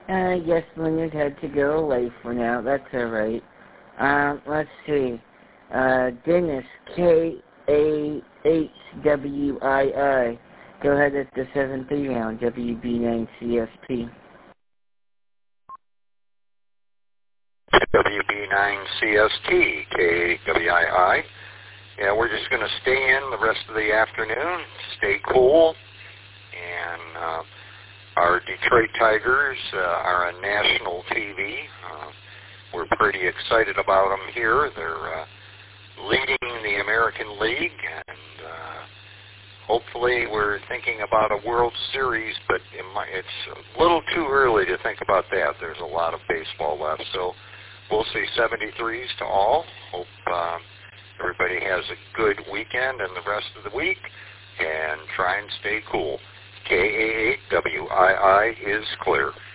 Yes, Leonard had to go away for now. That's all right. Let's see. Dennis, K-A-H-W-I-I. Go ahead at the 7-3 round, WB9CST. WB9CST, K-A-W-I-I. Yeah, we're just going to stay in the rest of the afternoon, stay cool, and our Detroit Tigers are on national TV. We're pretty excited about them here. They're leading the American League, and hopefully we're thinking about a World Series, but it's a little too early to think about that. There's a lot of baseball left, so we'll say 73s to all. Hope everybody has a good weekend and the rest of the week, and try and stay cool. K-A-A-W-I-I is clear.